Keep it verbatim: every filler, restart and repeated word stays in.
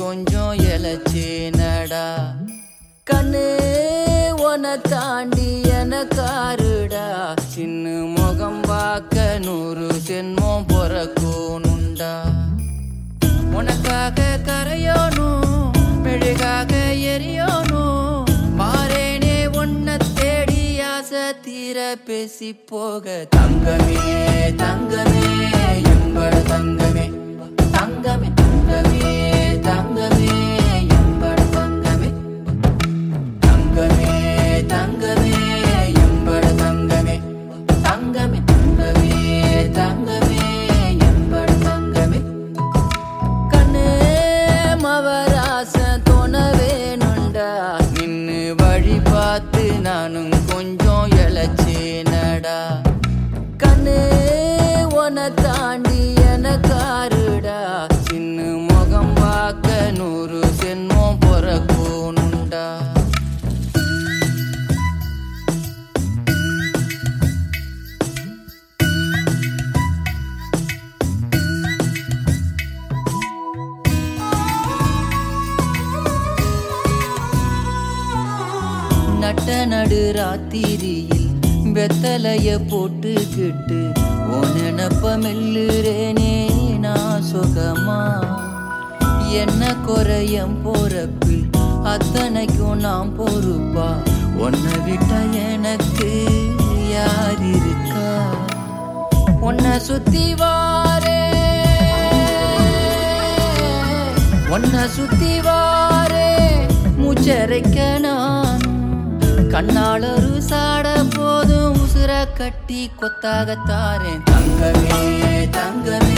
கொஞ்சம் இழைச்சேனடா. கண்ணு உன தாண்டி எனக்காருடா, சின்ன முகம் பார்க்க நூறு ஜென்மம் பொறக்கணுண்டா. உனக்காக கரையோனும் மெழுகாக எரியோனும், மாறேனே உன்னை தேடி ஆசை தீர பேசி போக. தங்கமே தங்கமே எம்பட தங்கமே, தங்கமே தங்கமே தங்கமே எம்பட தங்கமே, தங்கமே தங்கமே எம்பட தங்கமே, தங்கமே தங்கமே தங்கமே எம்பட தங்கமே. கண்ணே மவராச தோண வேணுண்டா, நின்னு வழி பார்த்து நானும் கொஞ்சம் இழைச்சேனடா. கண்ணே உன தாண்டி எனக்காருடா, சின்ன முகம் பார்க்க நூறு ஜென்மம் பொறக்கணுண்டா. நட்ட நடு ராத்திரியில் வெத்தலைய போட்டுக்கிட்டு உன் நினப்ப மெல்லுறேனே நான் சுகமா. என்ன குறையம் போறப்பில் அத்தனைக்கும் நான் பொறுப்பா, உன்னை விட்டா எனக்கு யார் இருக்கா. உன்னை சுத்தி வாரே உன்னை சுத்தி வாரே மூச்சரைக்க நான், கண்ணால் ஒரு சாட போதும் உசுர கட்டி கொத்தாகத்தாரேன். தங்கமே தங்கமே